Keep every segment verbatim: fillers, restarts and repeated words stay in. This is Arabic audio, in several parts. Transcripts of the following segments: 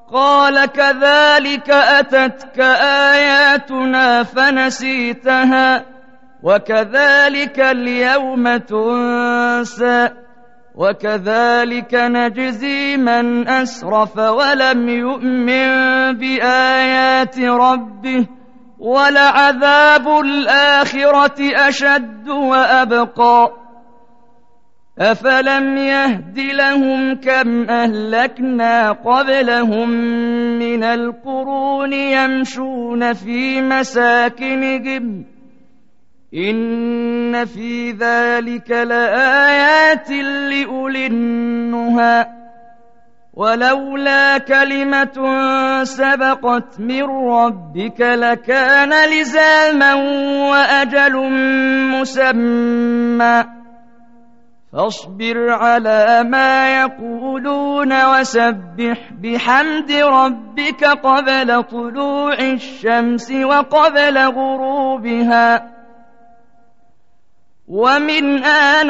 قال كذلك أتتك آياتنا فنسيتها وكذلك اليوم تنسى وكذلك نجزي من أسرف ولم يؤمن بآيات ربه ولعذاب الآخرة أشد وأبقى أفلم يهد لهم كم أهلكنا قبلهم من القرون يمشون في مساكنهم إن في ذلك لآيات لأولي النهى ولولا كلمة سبقت من ربك لكان لزاما وأجل مسمى فاصبر على ما يقولون وسبح بحمد ربك قبل طلوع الشمس وقبل غروبها ومن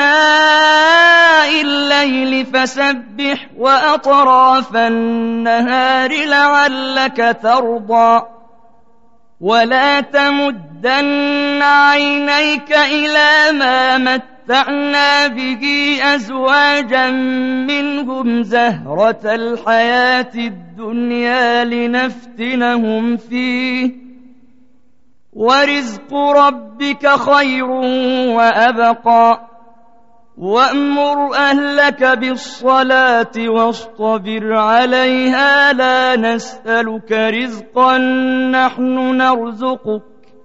آناء الليل فسبح وأطراف النهار لعلك ترضى ولا تمدن عينيك إلى ما متعنا به أزواجا منهم زهرة الحياة الدنيا لنفتنهم فيه ورزق ربك خير وأبقى وأمر أهلك بالصلاة واصطبر عليها لا نسألك رزقا نحن نرزقك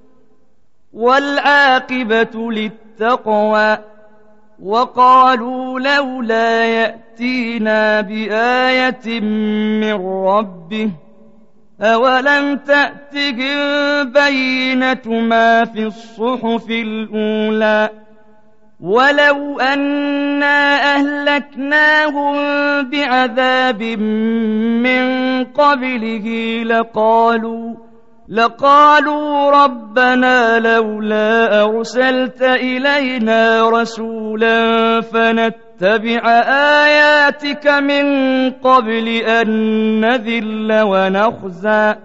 والعاقبة للتقوى وقالوا لولا يأتينا بآية من ربه أولم تأتهم بينة ما في الصحف الأولى ولو أنا أهلكناهم بعذاب من قبله لقالوا لقالوا ربنا لولا أرسلت إلينا رسولا فنتبع آياتك من قبل أن نذل ونخزى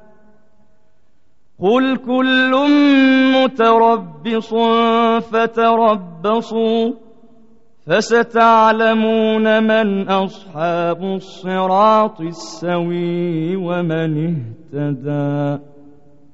قل كل متربص فتربصوا فستعلمون من أصحاب الصراط السوي ومن اهتدى.